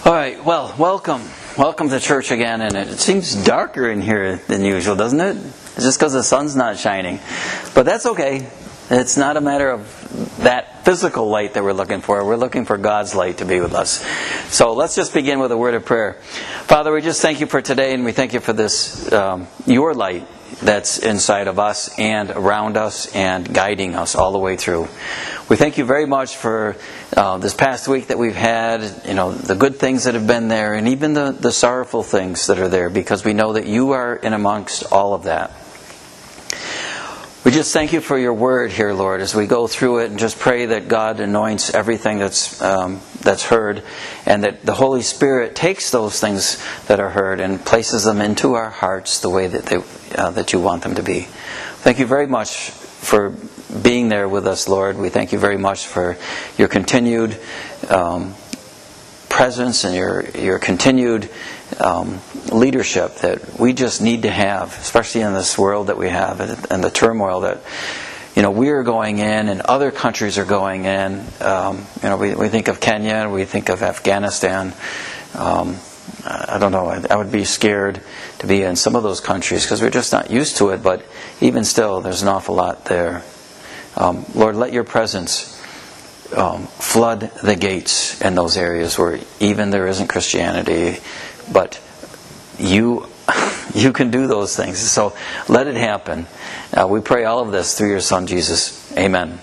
All right, well, welcome. Welcome to church again, and it seems darker in here than usual, doesn't it? It's just because the sun's not shining. But that's okay. It's not a matter of that physical light that we're looking for. We're looking for God's light to be with us. So let's just begin with a word of prayer. Father, we just thank you for today, and we thank you for this, your light that's inside of us and around us and guiding us all the way through. We thank you very much for this past week that we've had, the good things that have been there and even the sorrowful things that are there, because we know that you are in amongst all of that. We just thank you for your word here, Lord, as we go through it, and just pray that God anoints everything that's heard, and that the Holy Spirit takes those things that are heard and places them into our hearts the way that you want them to be. Thank you very much for being there with us, Lord. We thank you very much for your continued presence and your continued leadership that we just need to have, especially in this world that we have and the turmoil that we are going in and other countries are going in. We think of Kenya, we think of Afghanistan. I don't know, I would be scared to be in some of those countries because we're just not used to it, but even still there's an awful lot there. Lord, let your presence flood the gates in those areas where even there isn't Christianity, but you can do those things. So let it happen. We pray all of this through your Son, Jesus. Amen.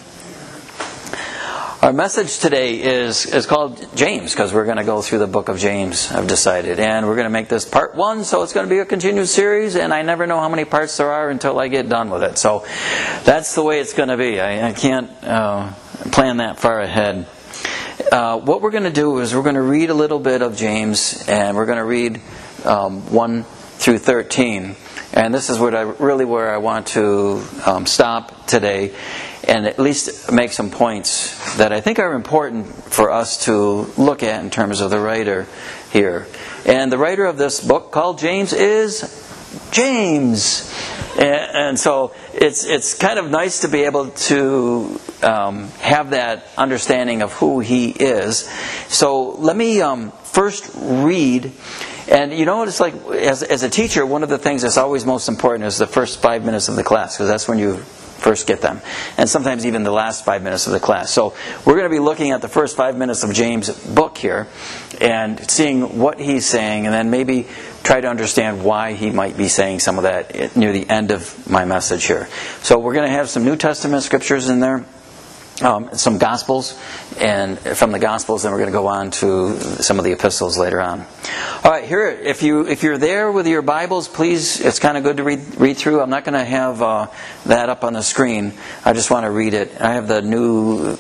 Our message today is called James, because we're going to go through the book of James, I've decided. And we're going to make this part 1, so it's going to be a continued series, and I never know how many parts there are until I get done with it. So that's the way it's going to be. I can't plan that far ahead. What we're going to do is we're going to read a little bit of James, and we're going to read 1 through 13. And this is where I want to stop today, and at least make some points that I think are important for us to look at in terms of the writer here. And the writer of this book called James is James. And so it's kind of nice to be able to have that understanding of who he is. So let me first read. And you know what it's like, as a teacher, one of the things that's always most important is the first 5 minutes of the class, because that's when you first get them. And sometimes even the last 5 minutes of the class. So we're going to be looking at the first 5 minutes of James' book here and seeing what he's saying, and then maybe try to understand why he might be saying some of that near the end of my message here. So we're going to have some New Testament scriptures in there. Some Gospels, and from the Gospels then we're going to go on to some of the epistles later on. Alright, here, if you're there with your Bibles, please, it's kind of good to read through. I'm not going to have that up on the screen. I just want to read it. I have the new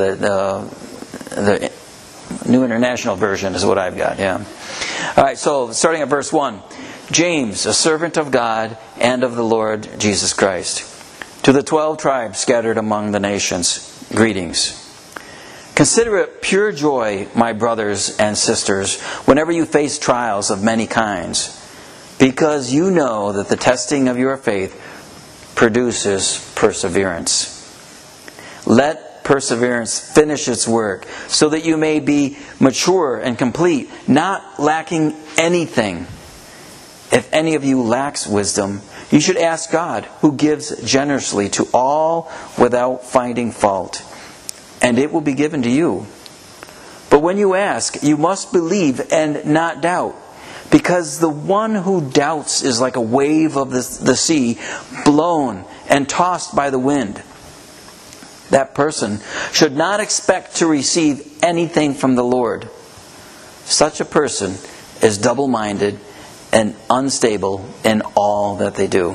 the New International Version is what I've got, yeah. Alright, so starting at verse 1. James, a servant of God and of the Lord Jesus Christ. To the 12 tribes scattered among the nations, greetings. Consider it pure joy, my brothers and sisters, whenever you face trials of many kinds, because you know that the testing of your faith produces perseverance. Let perseverance finish its work, so that you may be mature and complete, not lacking anything. If any of you lacks wisdom, you should ask God, who gives generously to all without finding fault, and it will be given to you. But when you ask, you must believe and not doubt, because the one who doubts is like a wave of the sea, blown and tossed by the wind. That person should not expect to receive anything from the Lord. Such a person is double-minded and unstable in all that they do.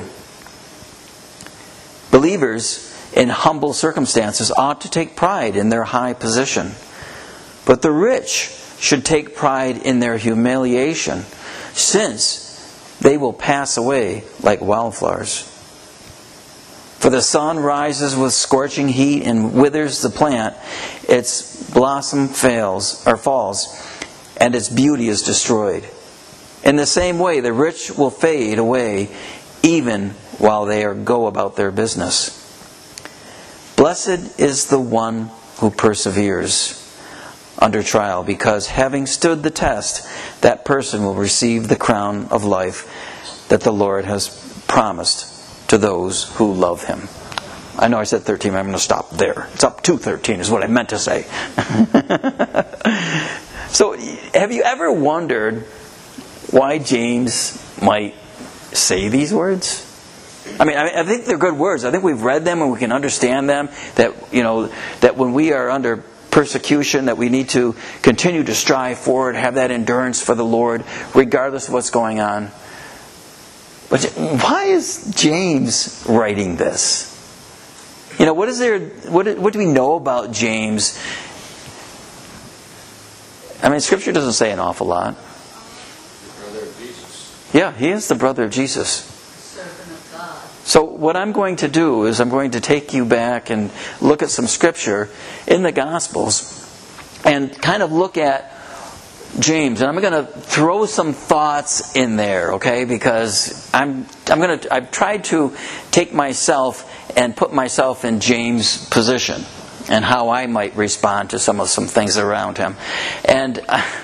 Believers in humble circumstances ought to take pride in their high position, but the rich should take pride in their humiliation, since they will pass away like wildflowers. For the sun rises with scorching heat and withers the plant, its blossom falls, and its beauty is destroyed. In the same way, the rich will fade away even while they go about their business. Blessed is the one who perseveres under trial, because having stood the test, that person will receive the crown of life that the Lord has promised to those who love Him. I know I said 13, but I'm going to stop there. It's up to 13 is what I meant to say. So, have you ever wondered why James might say these words? I mean, I think they're good words. I think we've read them and we can understand them. That when we are under persecution, that we need to continue to strive forward, have that endurance for the Lord, regardless of what's going on. But why is James writing this? What is there? What do we know about James? I mean, Scripture doesn't say an awful lot. The brother of Jesus. Yeah, he is the brother of Jesus. Servant of God. So what I'm going to do is I'm going to take you back and look at some Scripture in the Gospels and kind of look at James, and I'm going to throw some thoughts in there, okay? Because I've tried to take myself and put myself in James' position and how I might respond to some things around him, and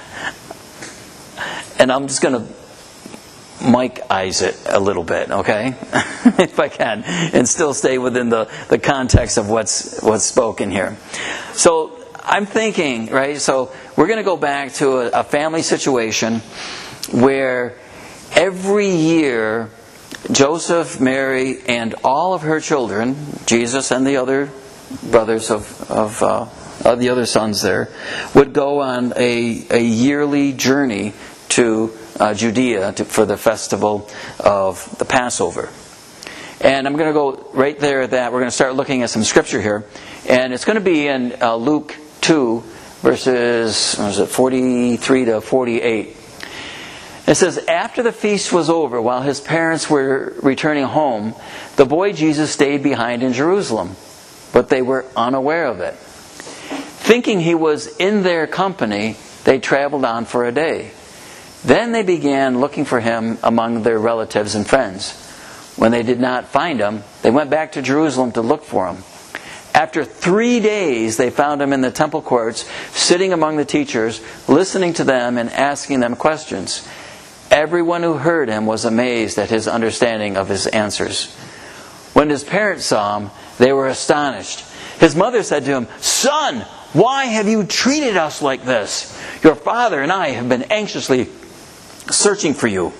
I'm just going to Mike-ize it a little bit, okay? If I can, and still stay within the context of what's spoken here. So I'm thinking, right, so we're going to go back to a family situation where every year Joseph, Mary, and all of her children, Jesus and the other brothers of the other sons there, would go on a yearly journey to Judea for the festival of the Passover. And I'm going to go right there at that. We're going to start looking at some Scripture here. And it's going to be in Luke 2, verses 43 to 48. It says, after the feast was over, while his parents were returning home, the boy Jesus stayed behind in Jerusalem, but they were unaware of it. Thinking he was in their company, they traveled on for a day. Then they began looking for him among their relatives and friends. When they did not find him, they went back to Jerusalem to look for him. After 3 days, they found him in the temple courts, sitting among the teachers, listening to them and asking them questions. Everyone who heard him was amazed at his understanding of his answers. When his parents saw him, they were astonished. His mother said to him, "Son, why have you treated us like this? Your father and I have been anxiously searching for you."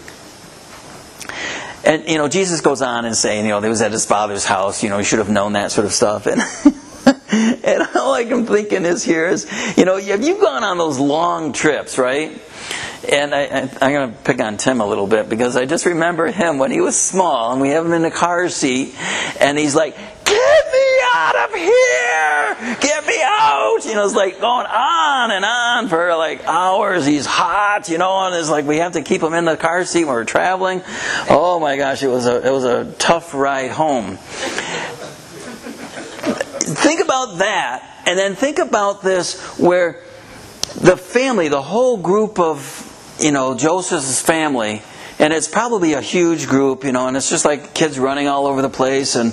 And, Jesus goes on and saying, he was at his father's house, he should have known that sort of stuff. And and all I can thinking is, have you gone on those long trips, right? And I'm going to pick on Tim a little bit, because I just remember him when he was small, and we have him in the car seat, and he's like, "Get me out of here! Get me out!" It's like going on and on for like hours. He's hot, and it's like we have to keep him in the car seat when we're traveling. Oh my gosh, it was a tough ride home. Think about that, and then think about this, where the family, the whole group of Joseph's family, and it's probably a huge group, and it's just like kids running all over the place, and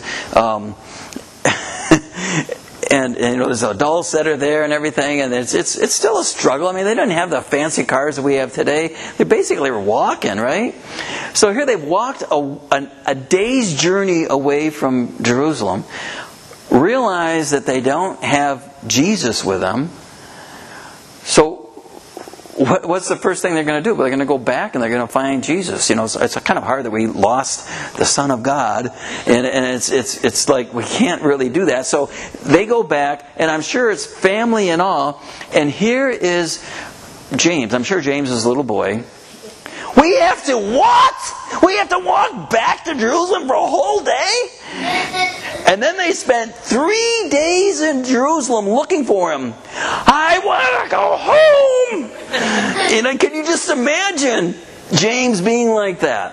and there's adults that are there and everything, and it's still a struggle. I mean, they didn't have the fancy cars that we have today. They basically were walking, right? So here they've walked a day's journey away from Jerusalem, realize that they don't have Jesus with them. So what's the first thing they're going to do? They're going to go back and they're going to find Jesus. It's kind of hard that we lost the Son of God, and it's like we can't really do that. So they go back, and I'm sure it's family and all. And here is James. I'm sure James is a little boy. We have to what? We have to walk back to Jerusalem for a whole day? And then they spent 3 days in Jerusalem looking for him. I want to go home! Can you just imagine James being like that?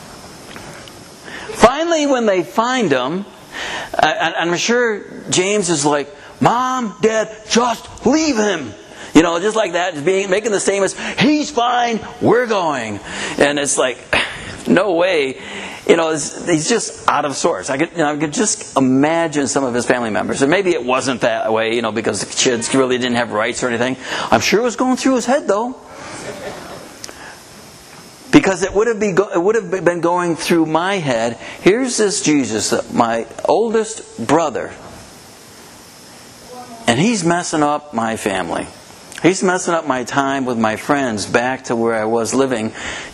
Finally, when they find him, I'm sure James is like, "Mom, Dad, just leave him." Just like that, just making the statements, "He's fine, we're going." And it's like, no way he's just out of sorts. I could just imagine some of his family members. And maybe it wasn't that way, because the kids really didn't have rights or anything. I'm sure it was going through his head, though. Because it would have been going through my head. Here's this Jesus, my oldest brother. And he's messing up my family. He's messing up my time with my friends back to where I was living,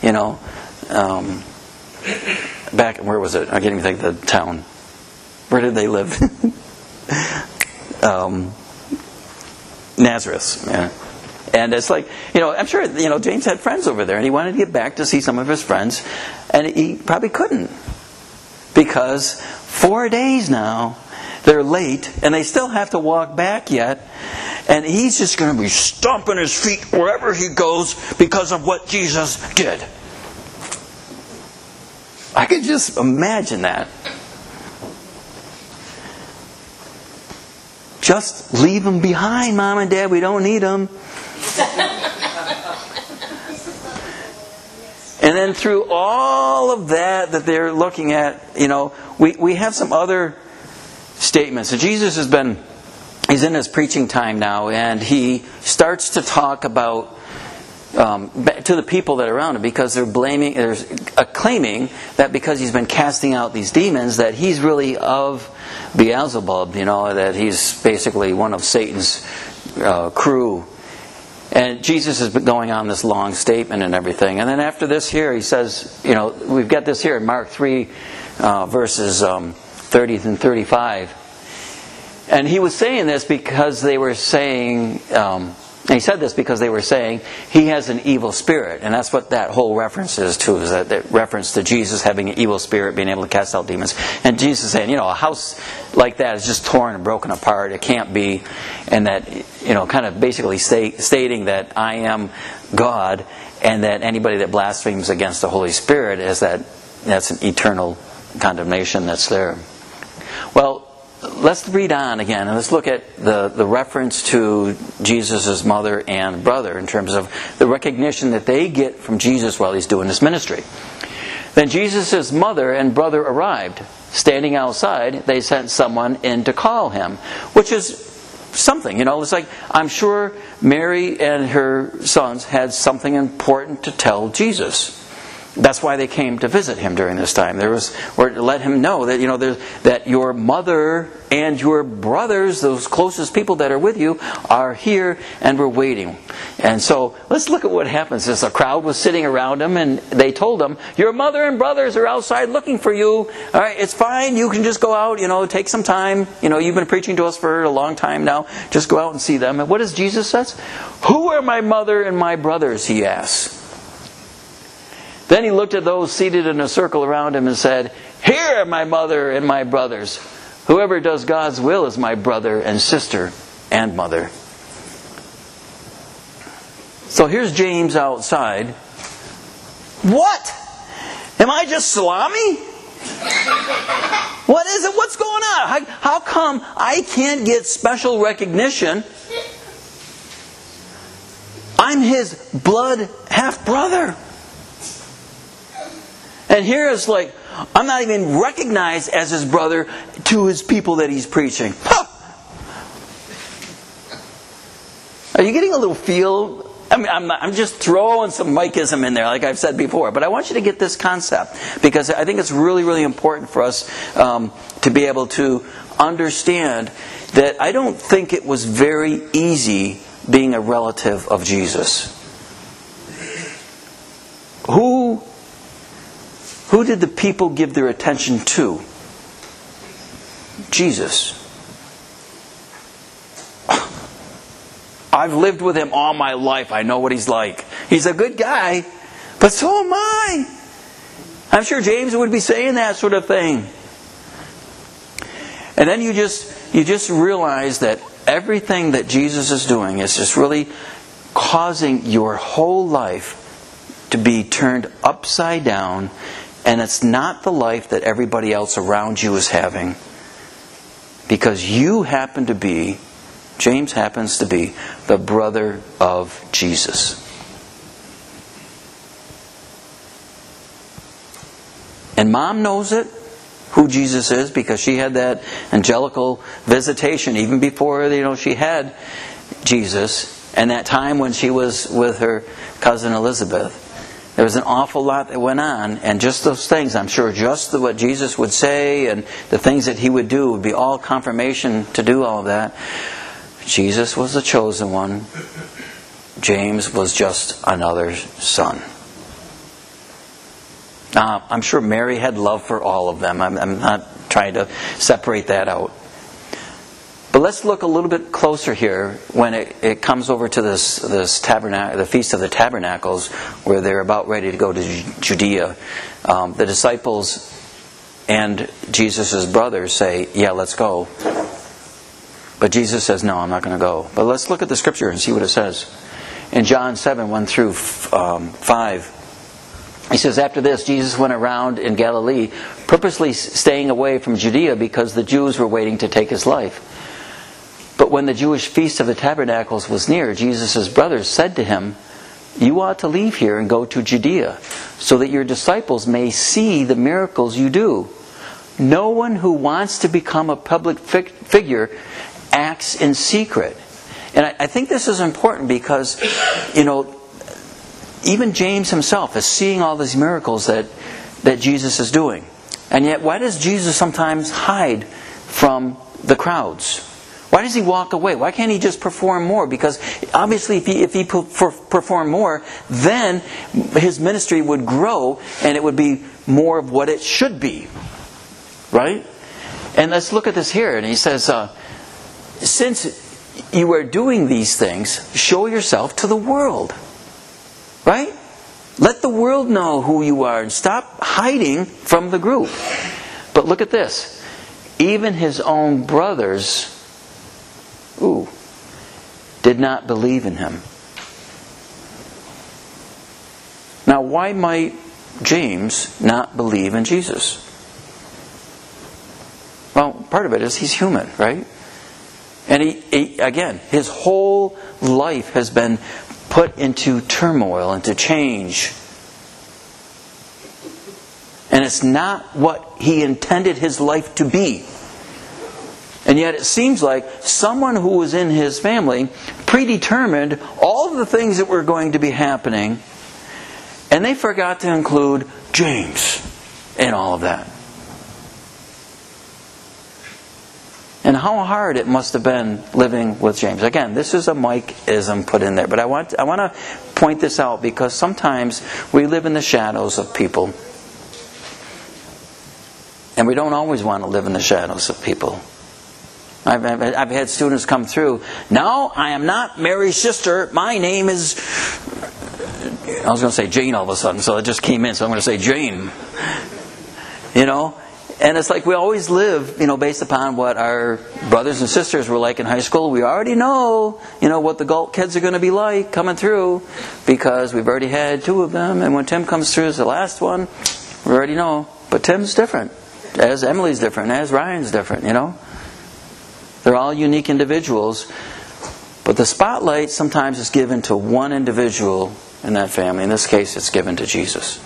back, where was it? I can't even think of the town. Where did they live? Nazareth. Yeah. And it's like, I'm sure, James had friends over there, and he wanted to get back to see some of his friends, and he probably couldn't. Because 4 days now, they're late, and they still have to walk back yet, and he's just going to be stomping his feet wherever he goes because of what Jesus did. I could just imagine that. Just leave them behind, Mom and Dad. We don't need them. And then through all of that they're looking at, we have some other statements. So Jesus he's in his preaching time now, and he starts to talk about to the people that are around him, because they're claiming that because he's been casting out these demons, that he's really of Beelzebub, that he's basically one of Satan's crew. And Jesus has been going on this long statement and everything. And then after this here, he says, we've got this here in Mark 3, verses 30 and 35. And he was saying this because they were saying, he said this because they were saying, he has an evil spirit. And that's what that whole reference is to, is that reference to Jesus having an evil spirit, being able to cast out demons. And Jesus is saying, a house like that is just torn and broken apart. It can't be. And that, kind of basically stating that I am God, and that anybody that blasphemes against the Holy Spirit that's an eternal condemnation that's there. Well, let's read on again, and let's look at the reference to Jesus' mother and brother in terms of the recognition that they get from Jesus while he's doing his ministry. Then Jesus' mother and brother arrived. Standing outside, they sent someone in to call him, which is something, it's like, I'm sure Mary and her sons had something important to tell Jesus. That's why they came to visit him during this time. Or to let him know that that your mother and your brothers, those closest people that are with you, are here and we're waiting. And so let's look at what happens. As a crowd was sitting around him, and they told him, your mother and brothers are outside looking for you. All right, it's fine. You can just go out. Take some time. You've been preaching to us for a long time now. Just go out and see them. And what does Jesus say? Who are my mother and my brothers? He asks. Then he looked at those seated in a circle around him and said, here are my mother and my brothers. Whoever does God's will is my brother and sister and mother. So here's James outside. What? Am I just salami? What is it? What's going on? How come I can't get special recognition? I'm his blood half-brother. And here it's like, I'm not even recognized as his brother to his people that he's preaching. Huh! Are you getting a little feel? I'm just throwing some Mikism in there, like I've said before. But I want you to get this concept, because I think it's really, really important for us to be able to understand that I don't think it was very easy being a relative of Jesus. Who did the people give their attention to? Jesus. I've lived with him all my life. I know what he's like. He's a good guy, but so am I. I'm sure James would be saying that sort of thing. And then you just realize that everything that Jesus is doing is just really causing your whole life to be turned upside down. And it's not the life that everybody else around you is having. Because you happen to be, James happens to be, the brother of Jesus. And Mom knows it, who Jesus is, because she had that angelical visitation even before she had Jesus. And that time when she was with her cousin Elizabeth. There was an awful lot that went on, and just those things, I'm sure just what Jesus would say and the things that He would do would be all confirmation to do all of that. Jesus was the chosen one. James was just another son. I'm sure Mary had love for all of them. I'm not trying to separate that out. But let's look a little bit closer here when it comes over to this tabernacle, the Feast of the Tabernacles, where they're about ready to go to Judea. The disciples and Jesus' brothers say, yeah, let's go. But Jesus says, no, I'm not going to go. But let's look at the scripture and see what it says. In John 7, 1 through 5, he says, after this, Jesus went around in Galilee, purposely staying away from Judea because the Jews were waiting to take His life. But when the Jewish Feast of the Tabernacles was near, Jesus' brothers said to Him, you ought to leave here and go to Judea, so that your disciples may see the miracles you do. No one who wants to become a public figure acts in secret. And I think this is important because, even James himself is seeing all these miracles that Jesus is doing. And yet, why does Jesus sometimes hide from the crowds? Why does He walk away? Why can't He just perform more? Because obviously if he performed more, then His ministry would grow and it would be more of what it should be. Right? And let's look at this here. And He says, since you are doing these things, show yourself to the world. Right? Let the world know who you are and stop hiding from the group. But look at this. Even His own brothers did not believe in Him. Now, why might James not believe in Jesus? Well, part of it is he's human, right? And he again, his whole life has been put into turmoil, into change. And it's not what he intended his life to be. And yet it seems like someone who was in his family predetermined all of the things that were going to be happening, and they forgot to include James in all of that. And how hard it must have been living with James. Again, this is a Mike-ism put in there. But I want to point this out because sometimes we live in the shadows of people. And we don't always want to live in the shadows of people. I've had students come through. No, I am not Mary's sister. My name is... I was going to say Jane all of a sudden, so it just came in. So I'm going to say Jane. And it's like we always live, based upon what our brothers and sisters were like in high school. We already know, what the Galt kids are going to be like coming through because we've already had two of them. And when Tim comes through as the last one, we already know. But Tim's different, as Emily's different, as Ryan's different, They're all unique individuals. But the spotlight sometimes is given to one individual in that family. In this case, it's given to Jesus.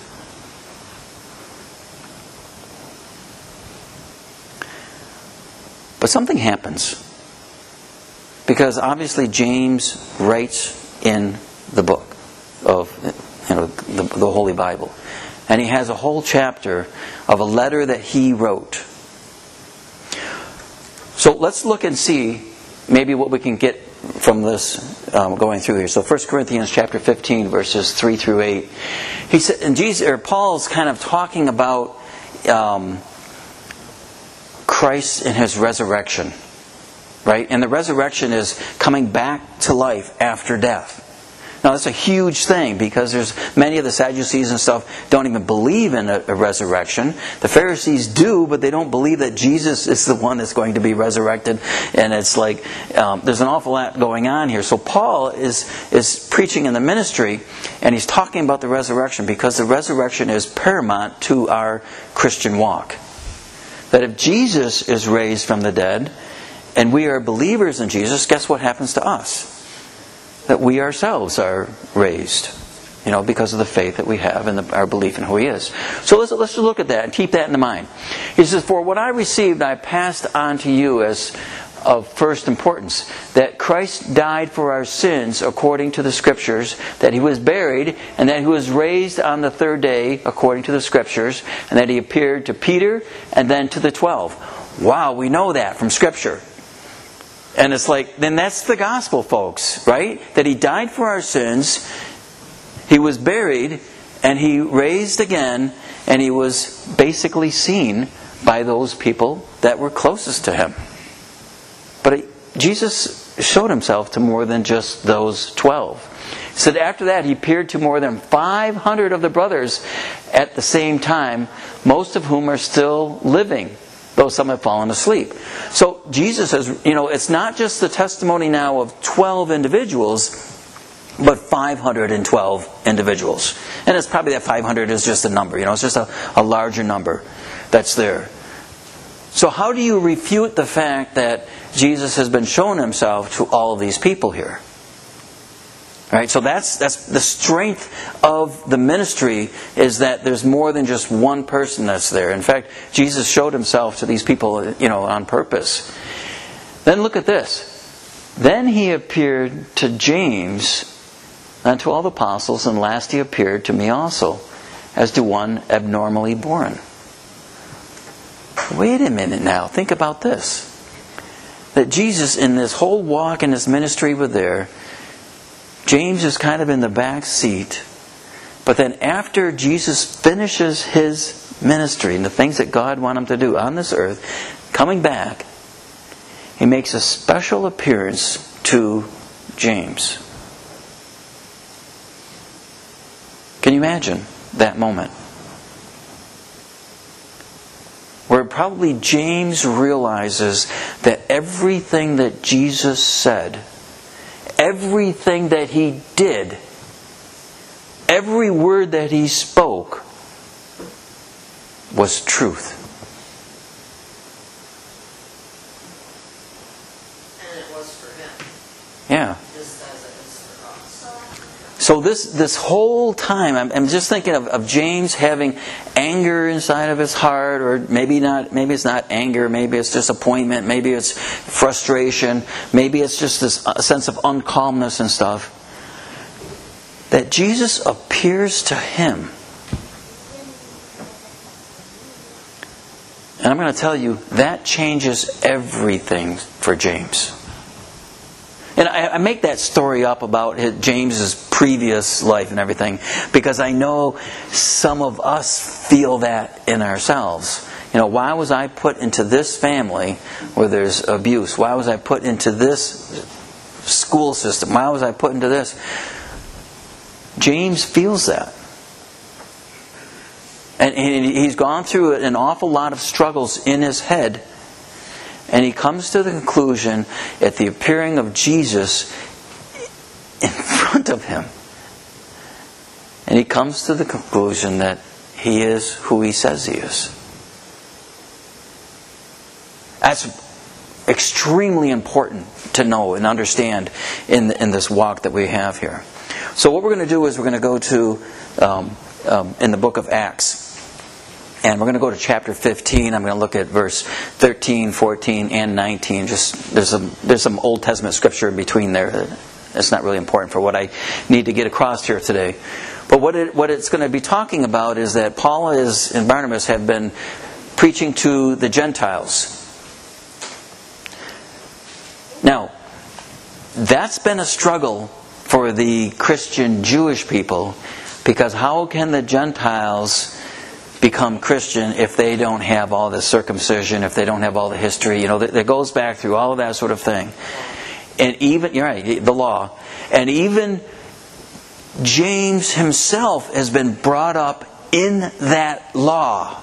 But something happens. Because obviously James writes in the book of the Holy Bible. And he has a whole chapter of a letter that he wrote. So let's look and see maybe what we can get from this going through here. So 1 Corinthians chapter 15 verses 3 through 8. He said, and Paul's kind of talking about Christ and His resurrection, right? And the resurrection is coming back to life after death. Now that's a huge thing because there's many of the Sadducees and stuff don't even believe in a resurrection. The Pharisees do, but they don't believe that Jesus is the one that's going to be resurrected. And it's like there's an awful lot going on here. So Paul is preaching in the ministry, and he's talking about the resurrection because the resurrection is paramount to our Christian walk. That if Jesus is raised from the dead, and we are believers in Jesus, guess what happens to us? That we ourselves are raised. because of the faith that we have and our belief in who He is. So let's just look at that and keep that in mind. He says, "For what I received I passed on to you as of first importance, that Christ died for our sins according to the Scriptures, that He was buried, and that He was raised on the third day according to the Scriptures, and that He appeared to Peter and then to the 12. Wow, we know that from Scripture. And it's like, then that's the gospel, folks, right? That He died for our sins, He was buried, and He raised again, and He was basically seen by those people that were closest to Him. But Jesus showed Himself to more than just those 12. He said after that He appeared to more than 500 of the brothers at the same time, most of whom are still living, though some have fallen asleep. So Jesus says, it's not just the testimony now of 12 individuals, but 512 individuals. And it's probably that 500 is just a number, it's just a larger number that's there. So how do you refute the fact that Jesus has been shown Himself to all of these people here? Right? So that's the strength of the ministry, is that there's more than just one person that's there. In fact, Jesus showed Himself to these people, on purpose. Then look at this. Then He appeared to James and to all the apostles, and last He appeared to me also, as to one abnormally born. Wait a minute now. Think about this. That Jesus, in this whole walk and His ministry with there, James is kind of in the back seat. But then after Jesus finishes His ministry and the things that God wanted Him to do on this earth, coming back, He makes a special appearance to James. Can you imagine that moment? Where probably James realizes that everything that Jesus said, everything that He did, every word that He spoke was truth. And it was for Him. Yeah. Just as it is for us. So this whole time, I'm just thinking of James having anger inside of his heart, or maybe it's not anger, maybe it's disappointment, maybe it's frustration, maybe it's just this sense of uncalmness and stuff. That Jesus appears to him. And I'm going to tell you, that changes everything for James. And I make that story up about James's previous life and everything because I know some of us feel that in ourselves. Why was I put into this family where there's abuse? Why was I put into this school system? Why was I put into this? James feels that. And he's gone through an awful lot of struggles in his head. And he comes to the conclusion at the appearing of Jesus in front of him. And he comes to the conclusion that he is who he says he is. That's extremely important to know and understand in this walk that we have here. So what we're going to do is we're going to go to in the book of Acts. And we're going to go to chapter 15. I'm going to look at verse 13, 14, and 19. There's some Old Testament scripture in between there. It's not really important for what I need to get across here today. But what it's going to be talking about is that Paul and Barnabas have been preaching to the Gentiles. Now, that's been a struggle for the Christian Jewish people, because how can the Gentiles become Christian if they don't have all the circumcision, if they don't have all the history, that goes back through all of that sort of thing. And even, you're right, the law. And even James himself has been brought up in that law.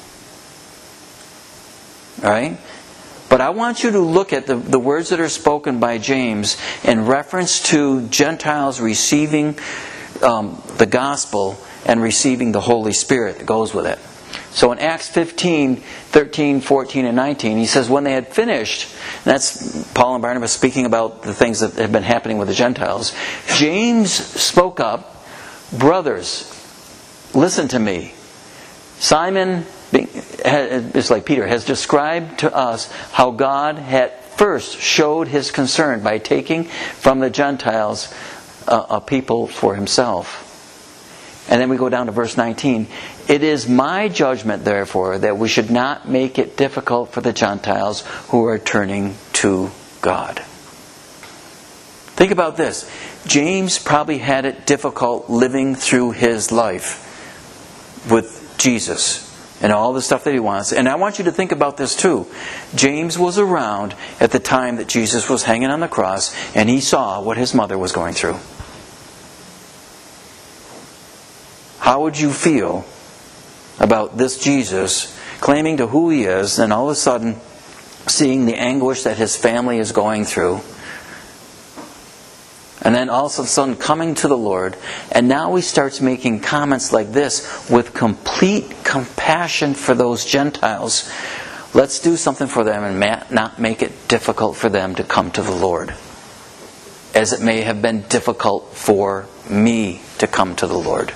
Alright? But I want you to look at the words that are spoken by James in reference to Gentiles receiving the gospel and receiving the Holy Spirit that goes with it. So in Acts 15, 13, 14, and 19, he says, when they had finished, and that's Paul and Barnabas speaking about the things that have been happening with the Gentiles, James spoke up, Brothers, listen to me. Simon, it's like Peter, has described to us how God had first showed His concern by taking from the Gentiles a people for Himself. And then we go down to verse 19. It is my judgment, therefore, that we should not make it difficult for the Gentiles who are turning to God. Think about this. James probably had it difficult living through his life with Jesus and all the stuff that he wants. And I want you to think about this too. James was around at the time that Jesus was hanging on the cross, and he saw what his mother was going through. How would you feel about this Jesus claiming to who He is, and all of a sudden seeing the anguish that his family is going through? And then all of a sudden coming to the Lord, and now he starts making comments like this with complete compassion for those Gentiles. Let's do something for them and not make it difficult for them to come to the Lord, as it may have been difficult for me to come to the Lord.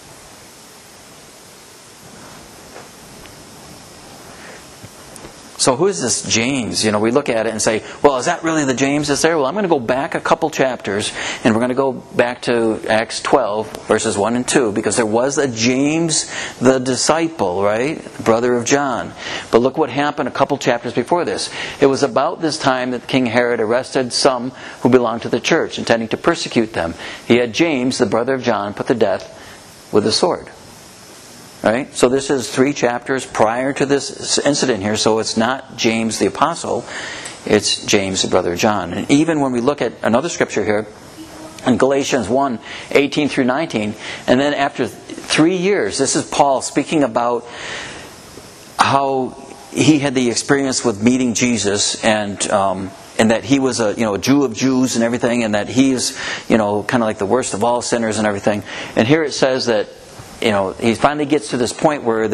So who is this James? We look at it and say, well, is that really the James that's there? Well, I'm going to go back a couple chapters, and we're going to go back to Acts 12, verses 1 and 2, because there was a James the disciple, right? Brother of John. But look what happened a couple chapters before this. It was about this time that King Herod arrested some who belonged to the church, intending to persecute them. He had James, the brother of John, put to death with a sword. Right? So this is 3 chapters prior to this incident here. So it's not James the Apostle. It's James the brother of John. And even when we look at another scripture here, in Galatians 1, 18 through 19, and then after 3 years, this is Paul speaking about how he had the experience with meeting Jesus, and that he was a Jew of Jews and everything, and that he's kind of like the worst of all sinners and everything. And here it says that he finally gets to this point where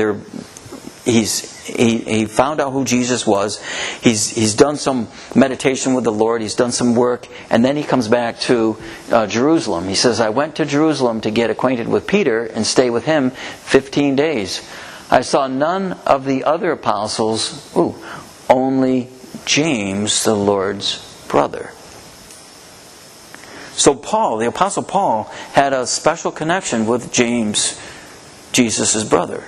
he found out who Jesus was. He's done some meditation with the Lord. He's done some work, and then he comes back to Jerusalem. He says, I went to Jerusalem to get acquainted with Peter and stay with him 15 days. I saw none of the other apostles, only James, the Lord's brother. So Paul, the Apostle Paul, had a special connection with James, Jesus' brother.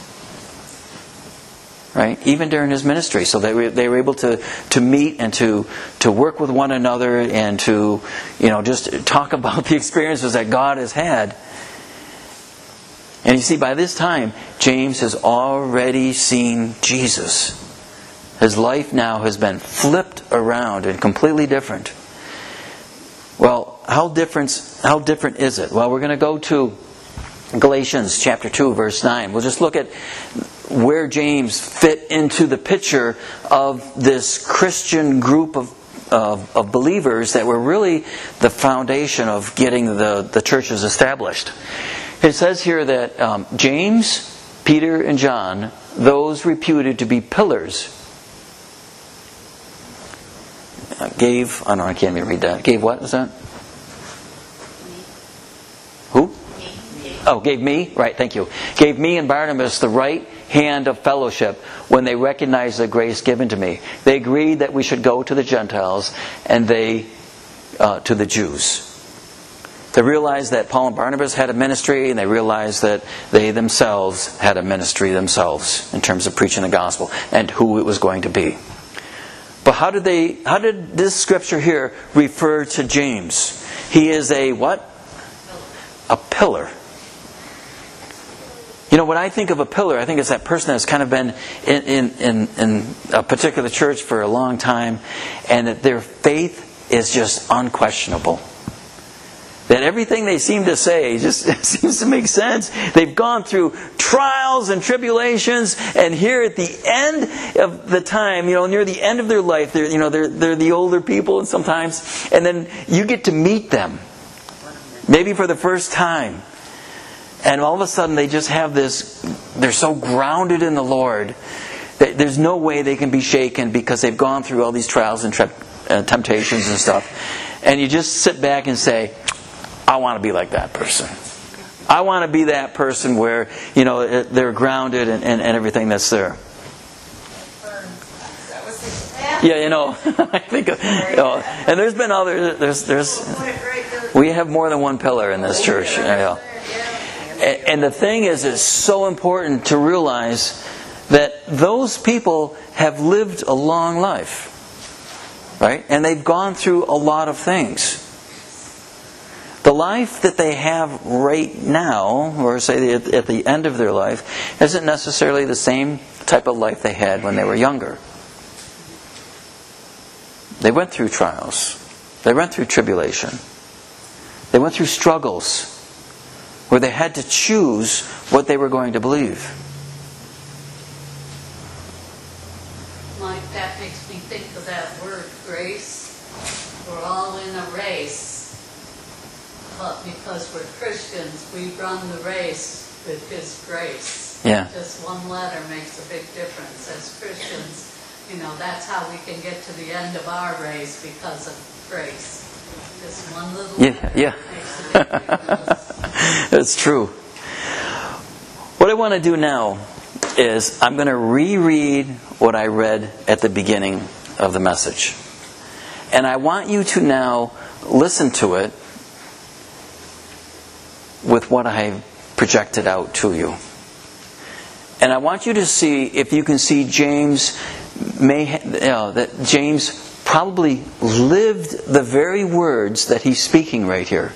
Right? Even during his ministry. So they were able to meet and to work with one another, and to just talk about the experiences that God has had. And you see, by this time, James has already seen Jesus. His life now has been flipped around and completely different. Well, how different is it? Well, we're going to go to Galatians chapter 2, verse 9. We'll just look at where James fit into the picture of this Christian group of believers that were really the foundation of getting the churches established. It says here that James, Peter, and John, those reputed to be pillars, I can't even read that. Gave what was that? Who? Gave me? Right, thank you. Gave me and Barnabas the right hand of fellowship when they recognized the grace given to me. They agreed that we should go to the Gentiles, and they to the Jews. They realized that Paul and Barnabas had a ministry, and they realized that they themselves had a ministry themselves in terms of preaching the gospel and who it was going to be. But how did this scripture here refer to James? He is a what? A pillar. When I think of a pillar, I think it's that person that's kind of been in a particular church for a long time, and that their faith is just unquestionable. That everything they seem to say just seems to make sense. They've gone through trials and tribulations, and here at the end of the time, near the end of their life, they're the older people, and sometimes, and then you get to meet them, maybe for the first time, and all of a sudden they just have this. They're so grounded in the Lord that there's no way they can be shaken, because they've gone through all these trials and temptations and stuff, and you just sit back and say, I want to be like that person. I want to be that person where, they're grounded and everything that's there. Yeah, I think and there's been others. We have more than one pillar in this church. And the thing is, it's so important to realize that those people have lived a long life, right? And they've gone through a lot of things. The life that they have right now, or say at the end of their life, isn't necessarily the same type of life they had when they were younger. They went through trials. They went through tribulation. They went through struggles where they had to choose what they were going to believe. Mike, that makes me think of that word, grace. We're all in a race. But because we're Christians, we run the race with His grace. Yeah. Just one letter makes a big difference. As Christians, that's how we can get to the end of our race because of grace. Just one little letter makes a big difference. That's true. What I want to do now is I'm going to reread what I read at the beginning of the message. And I want you to now listen to it with what I projected out to you. And I want you to see if you can see that James probably lived the very words that he's speaking right here.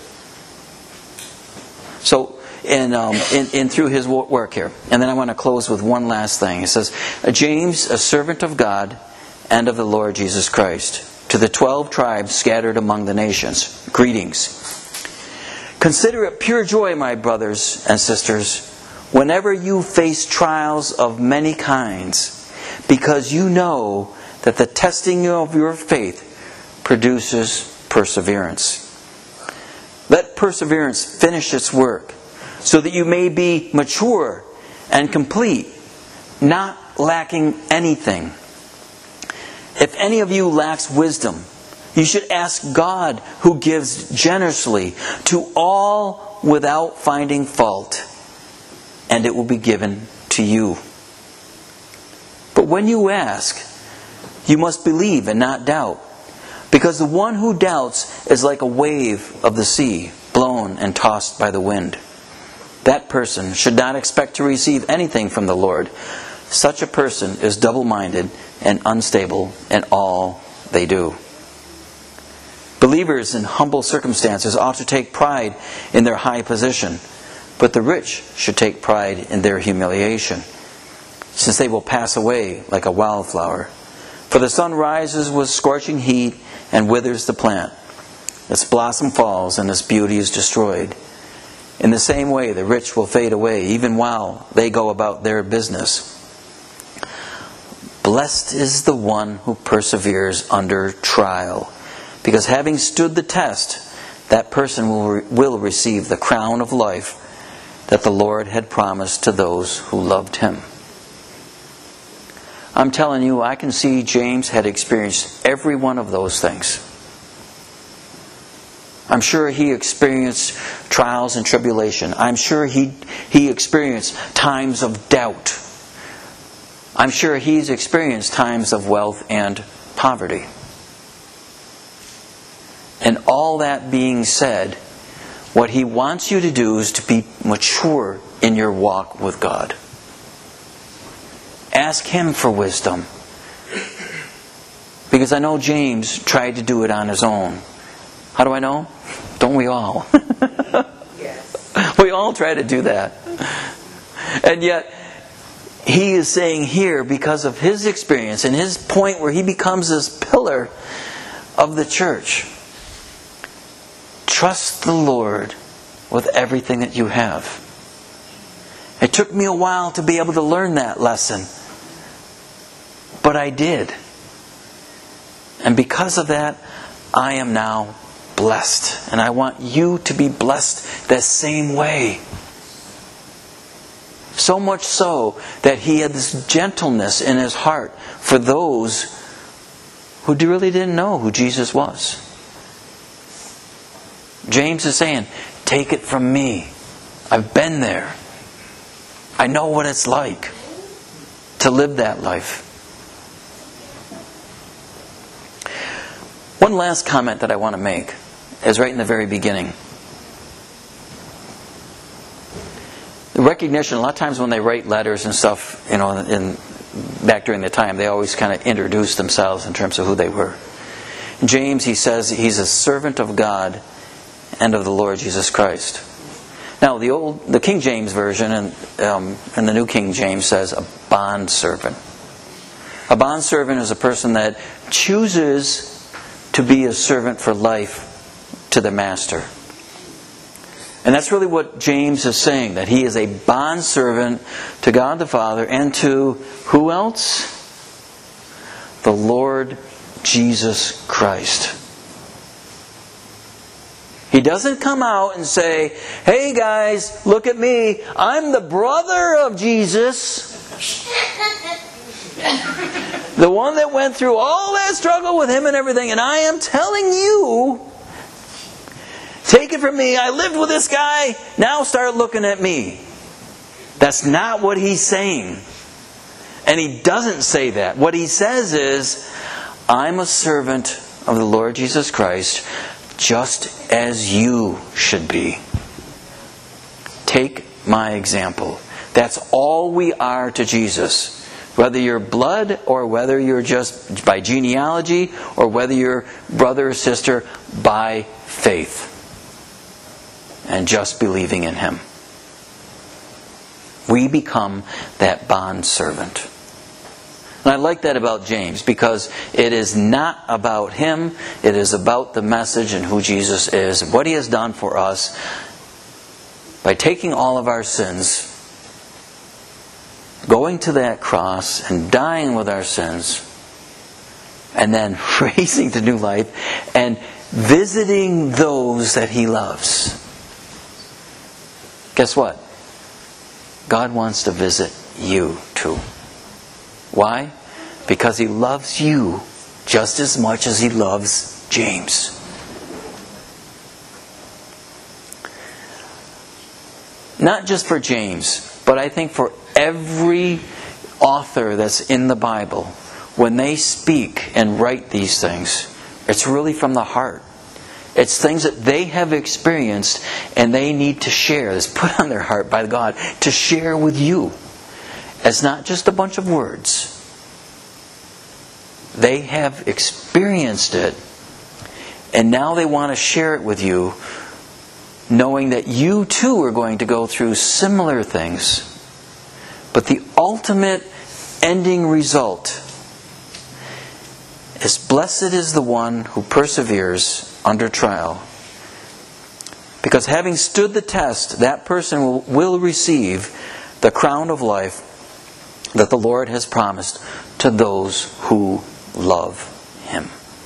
So, in through his work here. And then I want to close with one last thing. It says, James, a servant of God and of the Lord Jesus Christ, to the 12 tribes scattered among the nations, greetings. Consider it pure joy, my brothers and sisters, whenever you face trials of many kinds, because you know that the testing of your faith produces perseverance. Let perseverance finish its work, so that you may be mature and complete, not lacking anything. If any of you lacks wisdom, you should ask God, who gives generously to all without finding fault, and it will be given to you. But when you ask, you must believe and not doubt, because the one who doubts is like a wave of the sea, blown and tossed by the wind. That person should not expect to receive anything from the Lord. Such a person is double-minded and unstable in all they do. Believers in humble circumstances ought to take pride in their high position, but the rich should take pride in their humiliation, since they will pass away like a wildflower. For the sun rises with scorching heat and withers the plant. Its blossom falls and its beauty is destroyed. In the same way, the rich will fade away, even while they go about their business. Blessed is the one who perseveres under trial, because having stood the test, that person will receive the crown of life that the Lord had promised to those who loved Him. I'm telling you, I can see James had experienced every one of those things. I'm sure he experienced trials and tribulation. I'm sure he experienced times of doubt. I'm sure he's experienced times of wealth and poverty. And all that being said, what he wants you to do is to be mature in your walk with God. Ask Him for wisdom. Because I know James tried to do it on his own. How do I know? Don't we all? Yes. We all try to do that. And yet, he is saying here, because of his experience and his point where he becomes this pillar of the church, trust the Lord with everything that you have. It took me a while to be able to learn that lesson. But I did. And because of that, I am now blessed. And I want you to be blessed the same way. So much so that he had this gentleness in his heart for those who really didn't know who Jesus was. James is saying, take it from me. I've been there. I know what it's like to live that life. One last comment that I want to make is right in the very beginning. The recognition, a lot of times when they write letters and stuff, back during the time, they always kind of introduce themselves in terms of who they were. James, he says he's a servant of God and of the Lord Jesus Christ. Now, the King James Version and the New King James says a bondservant. A bondservant is a person that chooses to be a servant for life to the master. And that's really what James is saying, that he is a bondservant to God the Father and to who else? The Lord Jesus Christ. He doesn't come out and say, hey guys, look at me, I'm the brother of Jesus. The one that went through all that struggle with him and everything, and I am telling you, take it from me, I lived with this guy, now start looking at me. That's not what he's saying. And he doesn't say that. What he says is, I'm a servant of the Lord Jesus Christ, just as you should be. Take my example. That's all we are to Jesus. Whether you're blood or whether you're just by genealogy or whether you're brother or sister by faith and just believing in Him. We become that bond servant. And I like that about James because it is not about him, it is about the message and who Jesus is, what He has done for us by taking all of our sins, going to that cross and dying with our sins, and then raising to new life and visiting those that He loves. Guess what? God wants to visit you too. Why? Because He loves you just as much as He loves James. Not just for James, but I think for every author that's in the Bible, when they speak and write these things, it's really from the heart. It's things that they have experienced and they need to share. It's put on their heart by God to share with you. It's not just a bunch of words. They have experienced it and now they want to share it with you, knowing that you too are going to go through similar things. But the ultimate ending result is blessed is the one who perseveres under trial. Because having stood the test, that person will receive the crown of life that the Lord has promised to those who love Him.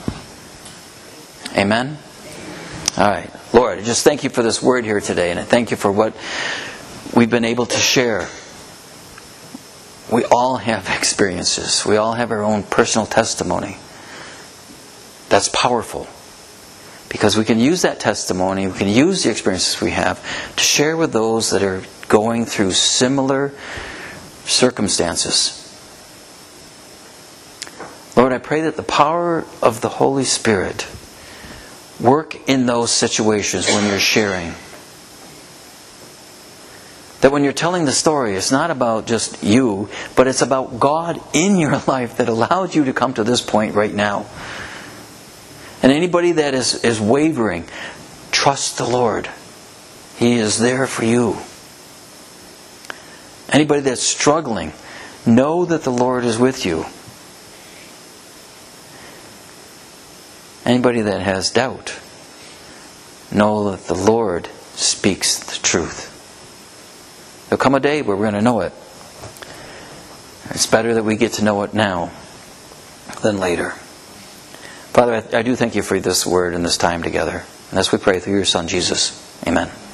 Amen? All right. Lord, I just thank You for this word here today, and I thank You for what we've been able to share. We all have experiences. We all have our own personal testimony. That's powerful. Because we can use that testimony, we can use the experiences we have to share with those that are going through similar circumstances. Lord, I pray that the power of the Holy Spirit work in those situations when you're sharing. That when you're telling the story, it's not about just you, but it's about God in your life that allowed you to come to this point right now. And anybody that is wavering, trust the Lord. He is there for you. Anybody that's struggling, know that the Lord is with you. Anybody that has doubt, know that the Lord speaks the truth. There'll come a day where we're going to know it. It's better that we get to know it now than later. Father, I do thank You for this word and this time together. And as we pray through Your Son, Jesus. Amen.